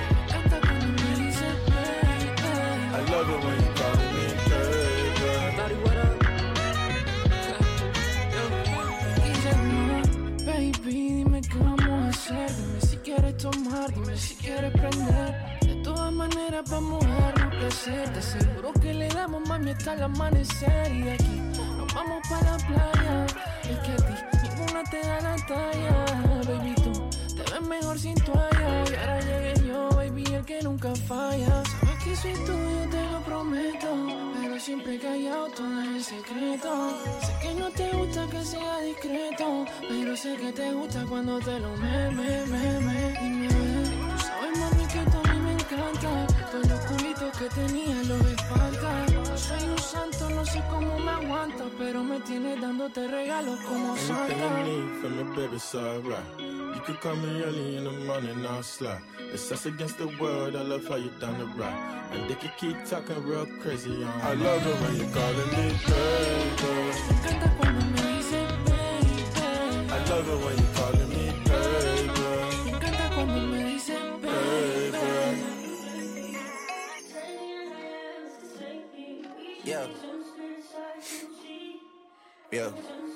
I love it when you're calling me baby. Daddy, what up? Baby, dime qué vamos a hacer. Dime si quieres tomar, dime si quieres prender. De todas maneras vamos a darnos placer. Te aseguro que le damos, mami, hasta el amanecer. Y de aquí nos vamos para la playa. Es que a ti ninguna te da la talla. Baby, tú te ves mejor sin toalla. Y ahora llegué yo, baby, el que nunca falla. Sabes que soy tuyo, te lo prometo. Pero siempre callado, todo es el secreto. Sé que no te gusta que sea discreto, pero sé que te gusta cuando te lo Dime, tú sabes, mami, que tú a mí me encanta. Todos los culitos que tenía los espalda. No soy un santo, no sé cómo me aguanta, pero me tienes dándote regalos como Santa. Anything you need from me, baby, it's alright. You can call me early in the morning, I'll slap. It's us against the world, I love how you down the right. And they can keep talking real crazy on. I love it when you're calling me baby. Me encanta cuando me dices baby. I love it when you're calling me baby. Me encanta cuando me dices baby. Yeah. Yeah.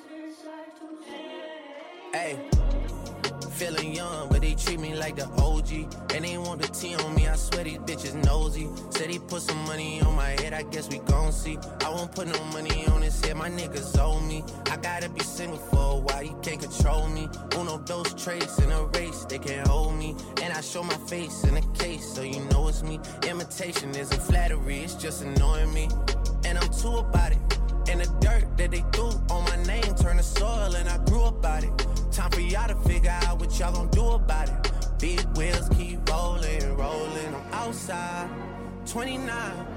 Hey. Feeling young, but they treat me like the OG. And they want the T on me, I swear these bitches nosy. Said he put some money on my head, I guess we gon' see. I won't put no money on his head, my niggas owe me. I gotta be single for a while, you can't control me. Uno, those traits in a race, they can't hold me. And I show my face in a case, so you know it's me. Imitation isn't flattery, it's just annoying me. And I'm too about it. And the dirt that they threw on my name turned to soil, and I grew up about it. we ought to figure out what y'all gon' do about it. Big wheels keep rolling, rolling. I'm outside, 29,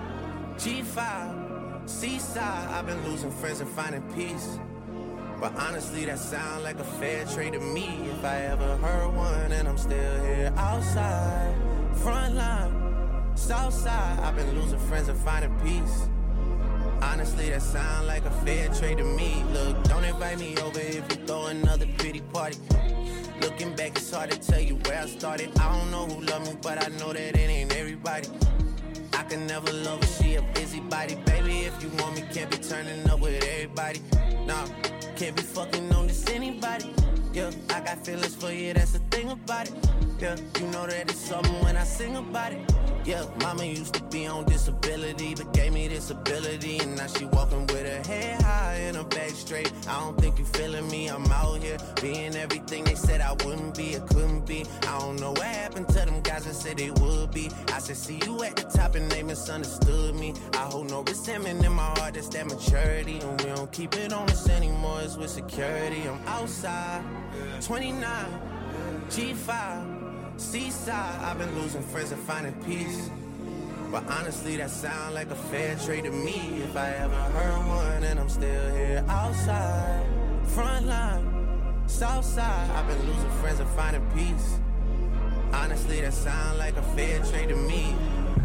G5, Seaside. I've been losing friends and finding peace. But honestly, that sound like a fair trade to me. If I ever heard one, and I'm still here outside, front line, south side. I've been losing friends and finding peace. Honestly, that sound like a fair trade to me. Look, don't invite me over if you throw another pretty party. Looking back, it's hard to tell you where I started. I don't know who loved me, but I know that it ain't everybody. I can never love her, she a busybody. Baby, if you want me, can't be turning up with everybody. Nah, can't be fucking on this anybody. Yeah, I got feelings for you, that's the thing about it. Yeah, you know that it's something when I sing about it. Yeah, mama used to be on disability, but gave me this ability. And now she walking with her head high and her back straight. I don't think you feeling me, I'm out here being everything they said I wouldn't be, it couldn't be. I don't know what happened to them guys that said they would be. I said, see you at the top and they misunderstood me. I hold no resentment in my heart, that's that maturity. And we don't keep it on us anymore, it's with security. I'm outside, 29, G5, Seaside. I've been losing friends and finding peace. But honestly, that sound like a fair trade to me. If I ever heard one, and I'm still here outside, front line, south side. I've been losing friends and finding peace. Honestly, that sound like a fair trade to me.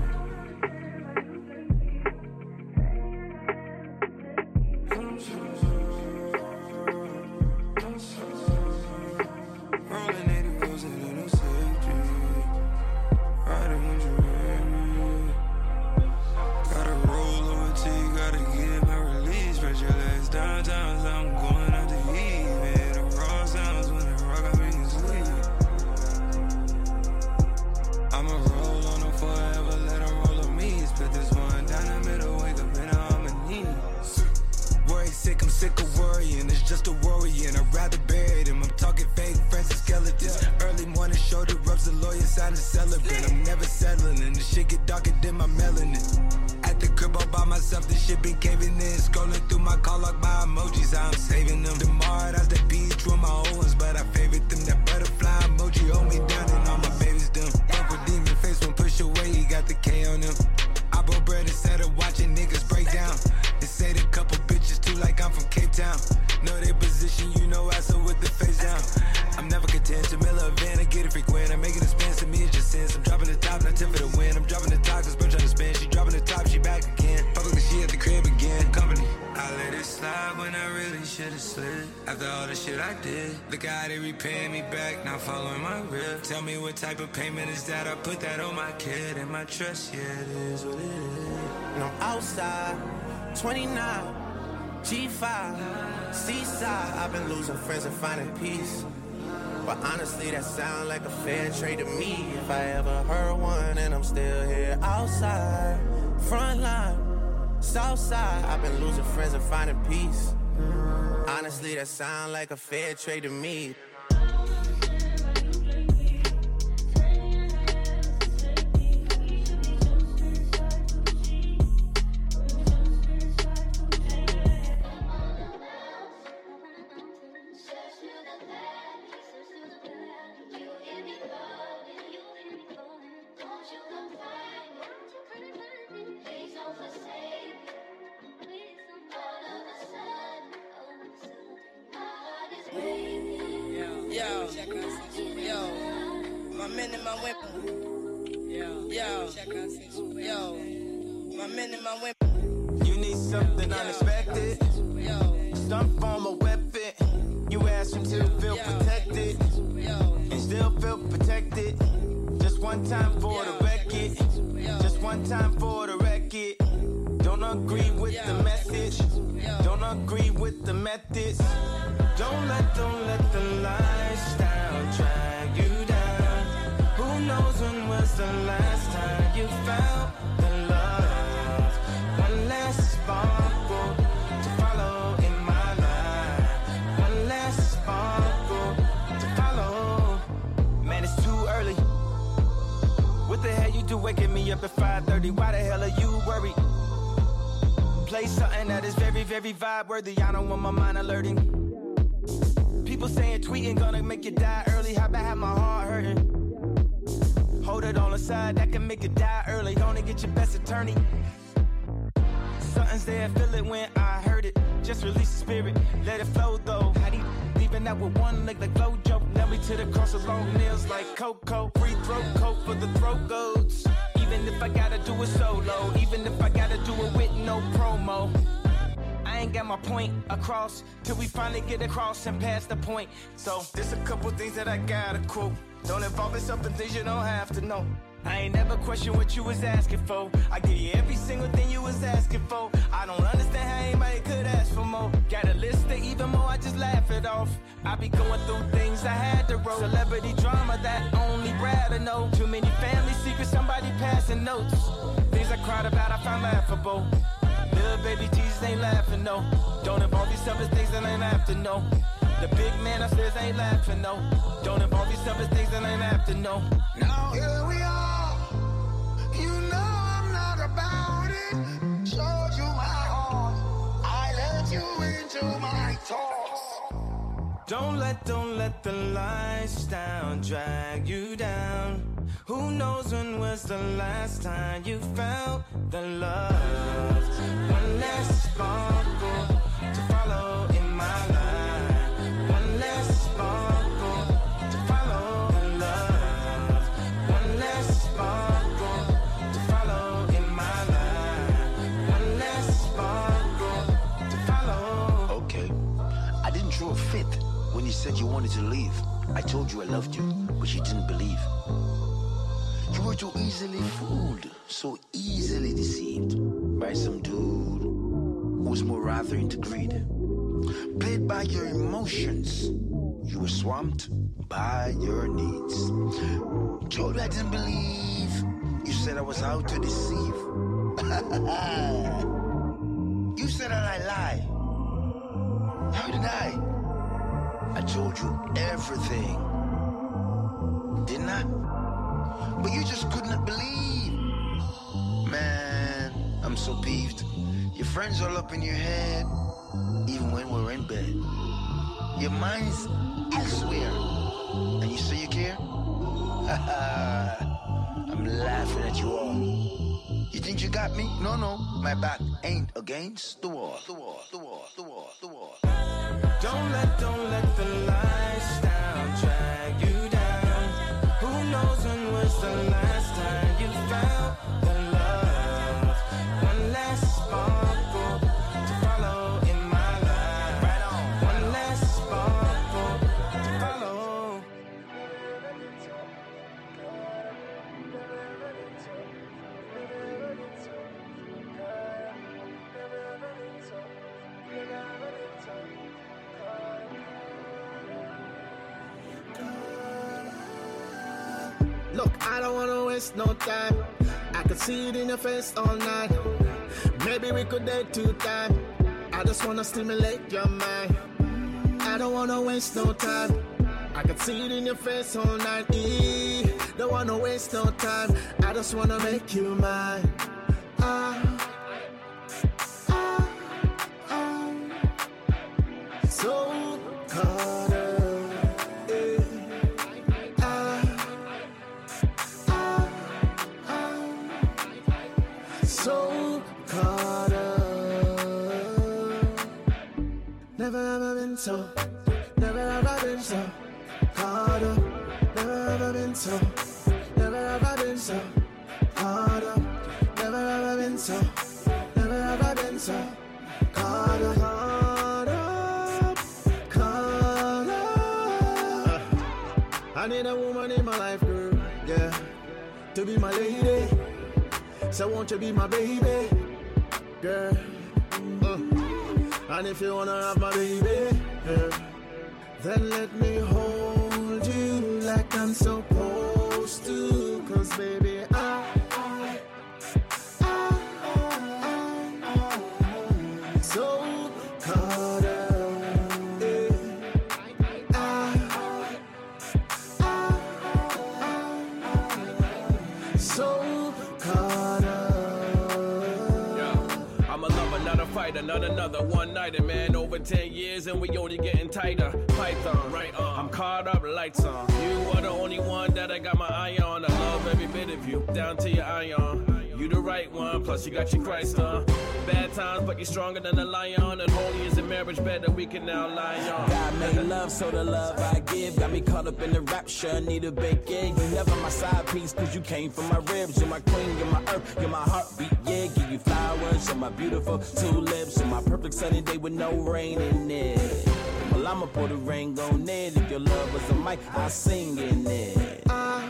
Type of payment is that? I put that on my kid and my trust, yeah, it is what it is. And I'm outside, 29, G5, Seaside. I've been losing friends and finding peace. But honestly, that sound like a fair trade to me. If I ever heard one, and I'm still here outside, front line, south side. I've been losing friends and finding peace. Honestly, that sound like a fair trade to me. Play something that is very, very vibe worthy. I don't want my mind alerting. People saying tweeting gonna make you die early. How about have my heart hurting? Hold it on the side, that can make you die early. Gonna get your best attorney. Something's there, feel it when I heard it. Just release the spirit, let it flow though. How do you leaving out with one leg like Flojo? Nail me to the cross with long nails like Coco. Free throat coat for the throat goats. Even if I gotta do it solo, even if I gotta do it with no promo. I ain't got my point across till we finally get across and pass the point. So there's a couple things that I gotta quote. Don't involve yourself in things you don't have to know. I ain't never question what you was asking for. I give you every single thing you was asking for. I don't understand how anybody could ask for more. Got a list of even more, I just laugh it off. I be going through things I had to roll. Celebrity drama that only Brad will know. Too many family secrets, somebody passing notes. Things I cried about, I found laughable. Little baby Jesus ain't laughing, no. Don't involve yourself in things that ain't have to know. The big man upstairs ain't laughing, no. Don't involve yourself in things that ain't have to know. Now here we are. You know I'm not about it. Showed you my heart. I let you into my thoughts. Don't let the lifestyle drag you down. Who knows when was the last time you felt the love? One less sparkle to follow in my life. One less sparkle to follow the love. One less sparkle to follow in my life. One less sparkle to follow. Okay, I didn't throw a fit when you said you wanted to leave. I told you I loved you, but you didn't believe. You were too easily fooled, so easily deceived by some dude who was more rather into greed. Played by your emotions, you were swamped by your needs. Told you I didn't believe, you said I was out to deceive. You said that I lie. How did I told you everything, didn't I? But you just could not believe. Man, I'm so peeved. Your friends all up in your head, even when we're in bed. Your mind's elsewhere, and you say you care? I'm laughing at you all. You think you got me? No, my back ain't against the wall. The wall. Don't let the lifestyle drag you down. Who knows when was the last time you felt the love? One less sparkle to follow in my life. Right on. One less sparkle to follow. Look, I don't wanna waste no time. I could see it in your face all night. Maybe we could date 2 times. I just wanna stimulate your mind. I don't wanna waste no time. I could see it in your face all night. Don't wanna waste no time. I just wanna make you mine. So caught up. So caught up. Never ever been so, never ever been so caught up. Never ever been so, never ever been so caught up. Never ever been so, never ever been so caught up. Caught up. I need a woman in my life, girl, yeah, to be my lady. So won't you be my baby, girl? And if you wanna have my baby, girl, then let me hold you like I'm supposed to. Cause baby, so caught up. So caught up. I'm a lover, not a fighter. brighter, not another one-nighter, man. Over 10 years and we only getting tighter. Python, right on. I'm caught up, lights on. You are the only one that I got my eye on. I love every bit of you, down to your ion. You the right one, plus you got your Christ on. Bad times, but you're stronger than a lion. And holy is a marriage bed that we can now lie on. God made love, so the love I give got me caught up in the rapture. Need a baked egg. You never my side piece, cause you came from my ribs. You're my queen, you're my earth, you're my heartbeat. Yeah, give you flowers, you're my beautiful tulips. You're my perfect sunny day with no rain in it. Well, I'ma put a ring on it. If your love was a mic, I'll sing in it.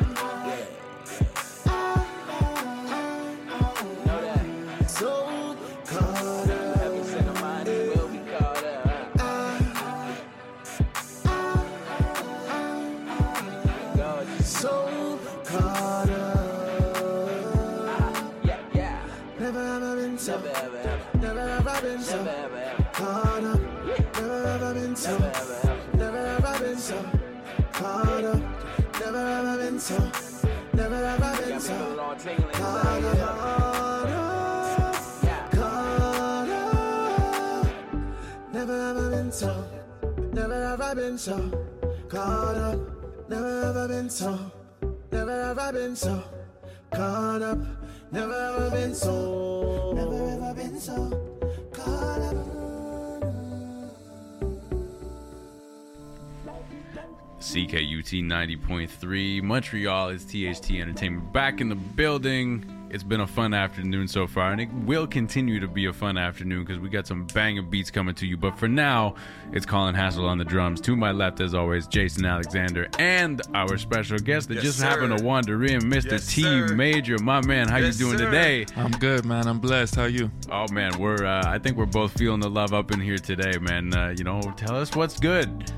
So caught up, never ever been so, never ever been so caught up, never ever been so, never ever been so caught up. CKUT 90.3 Montreal is THT Entertainment back in the building. It's been a fun afternoon so far, and it will continue to be a fun afternoon because we got some banging beats coming to you. But for now, it's Colin Hassel on the drums. To my left, as always, Jason Alexander, and our special guest that just happened to wander in, Mr. T Major. My man, how you doing today? I'm good, man. I'm blessed. How you? Oh man, we're I think we're both feeling the love up in here today, man. Tell us what's good.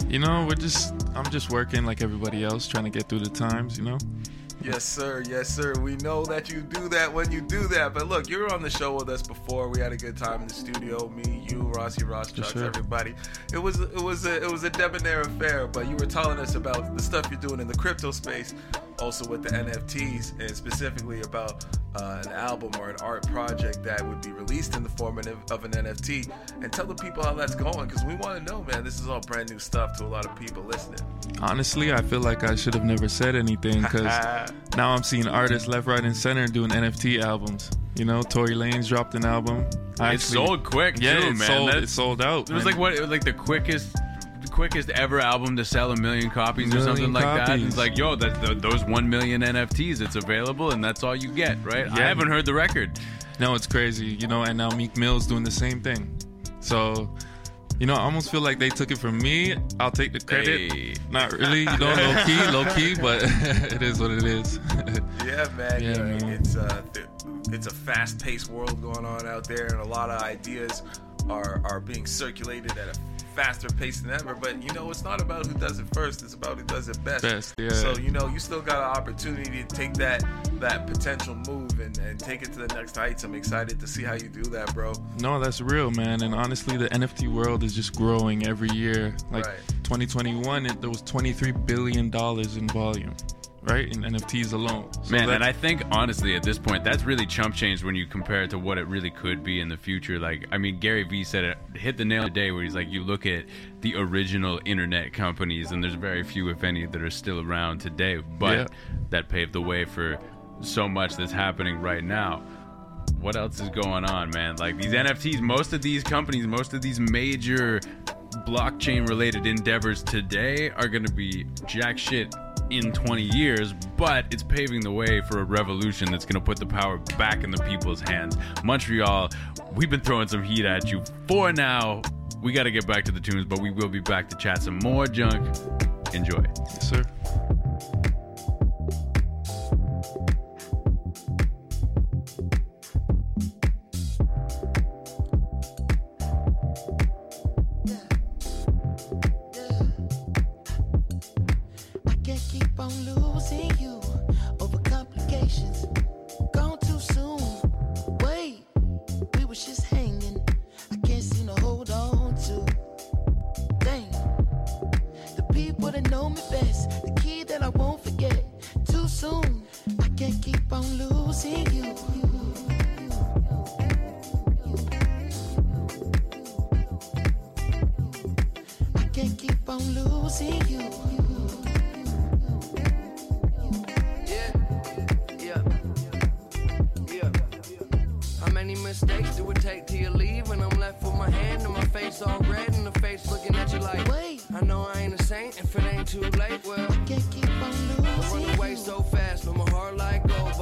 I'm just working like everybody else, trying to get through the times, Yes, sir. Yes, sir. We know that you do that when you do that. But look, you were on the show with us before. We had a good time in the studio. Me, you, Rossi, Ross, Chucks, everybody. It was a debonair affair. But you were telling us about the stuff you're doing in the crypto space, also with the NFTs, and specifically about an album or an art project that would be released in the form of an NFT. And tell the people how that's going, because we want to know, man. This is all brand new stuff to a lot of people listening. Honestly, I feel like I should have never said anything, because now I'm seeing artists left, right, and center doing NFT albums. Tory Lanez dropped an album. It sold quick, too, man. It sold out. It was like the quickest ever album to sell 1 million copies or something like that. It's like, yo, those 1 million NFTs, it's available, and that's all you get, right? Yeah. I haven't heard the record. No, it's crazy, and now Meek Mill's doing the same thing. So, I almost feel like they took it from me. I'll take the credit. Hey. Not really, low key, but it is what it is. Yeah, man. Yeah, man. It's a fast-paced world going on out there, and a lot of ideas are being circulated at a faster pace than ever. But it's not about who does it first, it's about who does it best. So you still got an opportunity to take that potential move and take it to the next heights. I'm excited to see how you do that, bro. No, that's real, man. And honestly, the NFT world is just growing every year. 2021, there was $23 billion in volume, right, in NFTs alone. So man, and I think honestly at this point that's really chump change when you compare it to what it really could be in the future. Gary Vee said it, hit the nail today, where he's like, you look at the original internet companies and there's very few, if any, that are still around today, but that paved the way for so much that's happening right now. What else is going on, man? Like these NFTs, most of these companies, most of these major blockchain related endeavors today are going to be jack shit in 20 years, but it's paving the way for a revolution that's going to put the power back in the people's hands. Montreal, we've been throwing some heat at you. For now, we got to get back to the tunes, but we will be back to chat some more junk. Enjoy. Yes, sir. on losing you. How many mistakes do it take till you leave? When I'm left with my hand and my face all red and the face looking at you like, wait, I know I ain't a saint if it ain't too late.